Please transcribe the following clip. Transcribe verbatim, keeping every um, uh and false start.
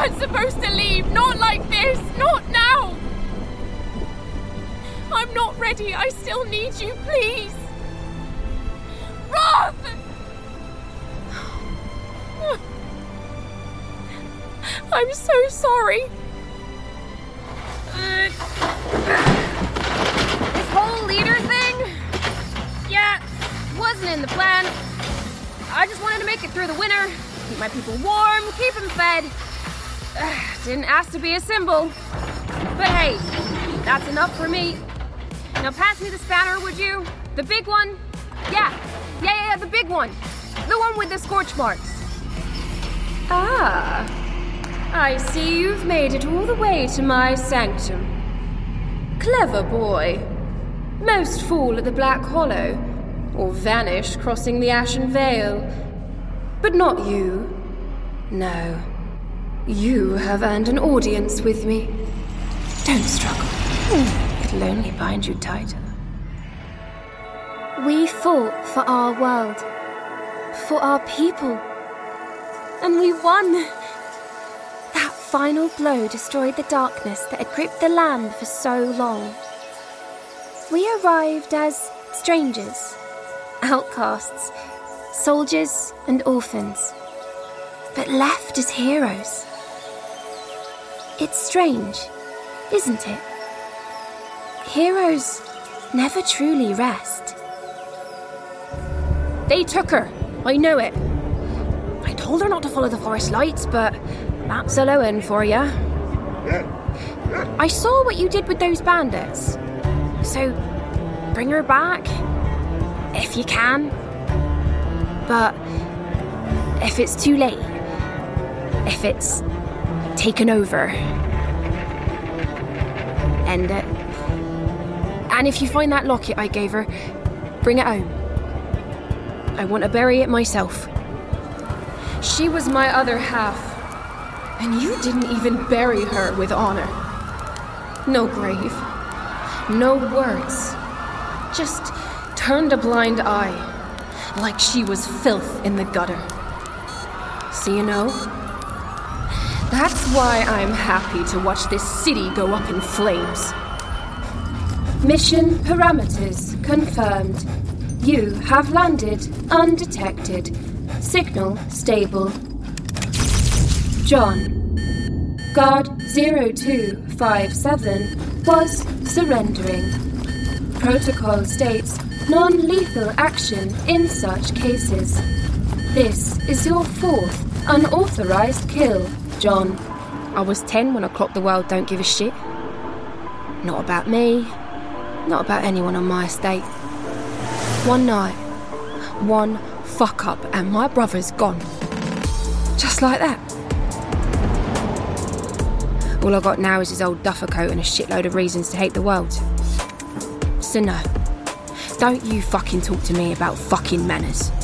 weren't supposed to leave. Not like this. Not now. I'm not ready. I still need you, please. Roth! I'm so sorry. Uh, this whole leader thing? Yeah, wasn't in the plan. I just wanted to make it through the winter, keep my people warm, keep them fed. Uh, didn't ask to be a symbol. But hey, that's enough for me. Now pass me the spanner, would you? The big one? Yeah, yeah, yeah, yeah, the big one. The one with the scorch marks. Ah, I see you've made it all the way to my sanctum. Clever boy. Most fall at the Black Hollow, or vanish crossing the Ashen Vale. But not you. No. You have earned an audience with me. Don't struggle. It'll only bind you tighter. We fought for our world. For our people. And we won. That final blow destroyed the darkness that had gripped the land for so long. We arrived as strangers, outcasts, soldiers and orphans, but left as heroes. It's strange, isn't it? Heroes never truly rest. They took her. I know it. I told her not to follow the forest lights, but that's a low end for ya. I saw what you did with those bandits. So, bring her back, if you can. But if it's too late, if it's taken over, end it. And if you find that locket I gave her, bring it home. I want to bury it myself. She was my other half, and you didn't even bury her with honor. No grave, no words, just turned a blind eye, like she was filth in the gutter. So you know, that's why I'm happy to watch this city go up in flames. Mission parameters confirmed. You have landed undetected. Signal stable. John. Guard zero two five seven was surrendering. Protocol states non-lethal action in such cases. This is your fourth unauthorized kill, John. I was ten when I clocked the world don't give a shit. Not about me. Not about anyone on my estate. One night, one fuck up, and my brother's gone. Just like that. All I got now is his old duffer coat and a shitload of reasons to hate the world. So no, don't you fucking talk to me about fucking manners.